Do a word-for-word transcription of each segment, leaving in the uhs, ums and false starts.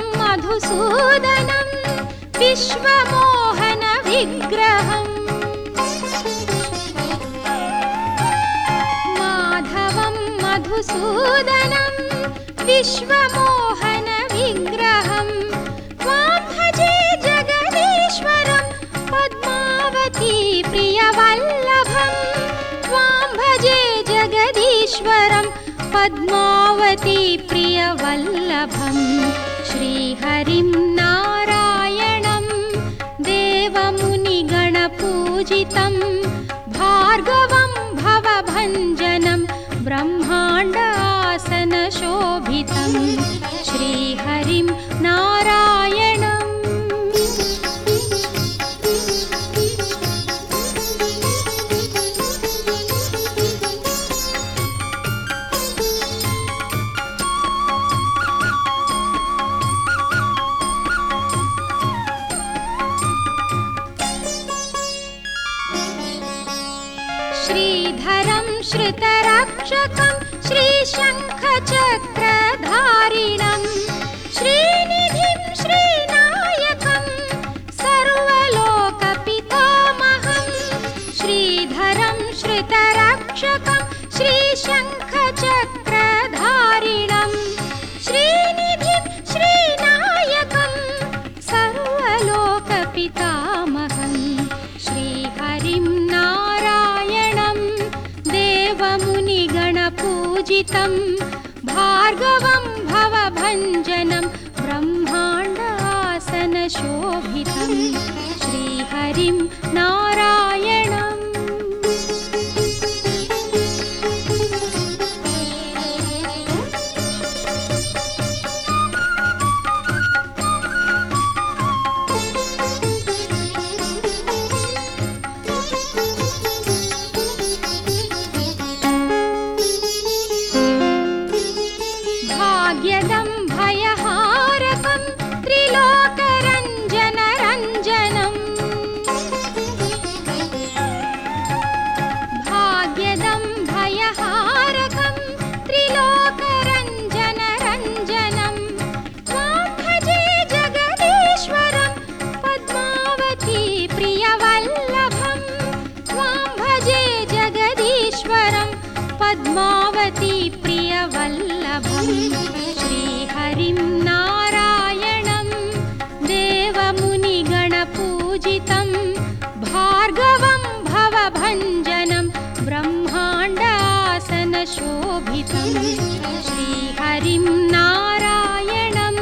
मधुसूदनं विश्वमोहन विग्रहम् माधवं मधुसूदनं विश्वमोहन विग्रहं त्वां भजे जगदीश्वरं पद्मावती प्रियवल्लभं त्वां भजे जगदीश्वरं पद्मावती प्रियवल्लभं श्रीहरिं नारायणं देवमुनिगणपूजितं भार्गवं भवभञ्जनं ब्रह्माण्डासनशोभितं श्रीहरिं नारायणम् श्रीधरं श्रुतरक्षकं श्रीशङ्खचक्रधारिणं श्रीनिधिं श्रीनायकं सर्वलोकपितामहं श्रीधरं श्रुतरक्षकं श्रीशङ्खचक्रधारिणं श्रीनिधिं श्रीनायकं सर्वलोकपितामहं श्रीहरिं नारायणं देवमुनिगणपूजितं भार्गवं भवभञ्जनं ब्रह्माण्डासनशोभितं श्रीहरिं नारायणम् भाग्यदं भयहारकं त्रिलोकरञ्जनरञ्जनम् भाग्यदं भयहारकं त्रिलोकरञ्जनरञ्जनं त्वां भजे जगदीश्वरं पद्मावती प्रियवल्लभं त्वां भजे जगदीश्वरं पद्मावती प्रियवल्लभं श्रीहरिं नारायणं देवमुनिगणपूजितं भार्गवं भवभञ्जनं ब्रह्माण्डासनशोभितं श्रीहरिं नारायणं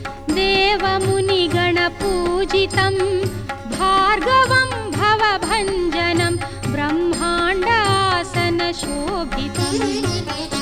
देवमुनिगणपूजितं भार्गवं भवभञ्जनं ब्रह्माण्डासनशोभितं